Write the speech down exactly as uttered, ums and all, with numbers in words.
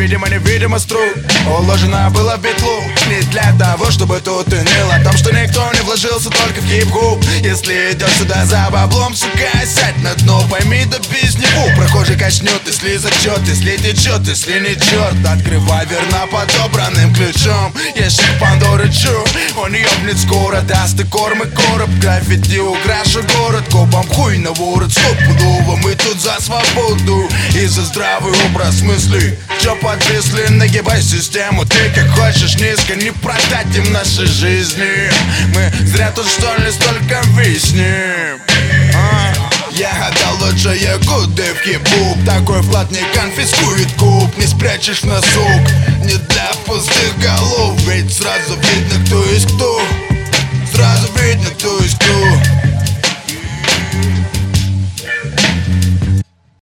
видимо-невидимо струк уложена была в петлу. Не для того, чтобы тут и ныл о том, что никто не вложился только в хип-хоп. Если идешь сюда за баблом, сука, сядь на дно, пойми, да пиздневу. Прохожий качнет, если зачет, если течет, если не черт. Открывай верно подобранным ключом ящик Пандоры, чу. Он ёбнет скоро, даст и корм, и короб. Граффити украшу город, копом хуй на ворот. Стопудово мы тут за свободу и за здравый образ мыслей. Чё подвисли, нагибай систему. Ты как хочешь низко, не продать им наши жизни. Мы зря тут что ли столько виснем, а? Я гадал, лучшие годы в хип-хоп. Такой вклад не конфискует куб. Не спрячешь на сук, не для пустых голов. Ведь сразу видно, кто есть кто.